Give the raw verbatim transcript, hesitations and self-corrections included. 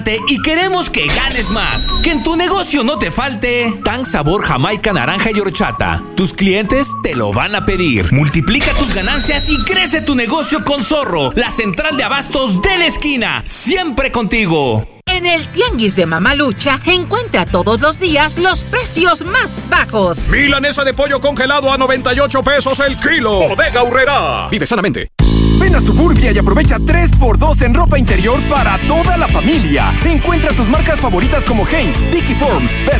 y queremos que ganes más. Que en tu negocio no te falte Tang sabor Jamaica, naranja y horchata. Tus clientes te lo van a pedir. Multiplica tus ganancias y crece tu negocio con Zorro, la central de abastos de la esquina. Siempre contigo. En el Tianguis de Mamalucha, encuentra todos los días los precios más bajos. Milanesa de pollo congelado a noventa y ocho pesos el kilo. Bodega Aurrerá. Vive sanamente. Ven a Suburbia y aprovecha tres por dos en ropa interior para toda la familia. Encuentra tus marcas favoritas como Hanes, Dickie Forms,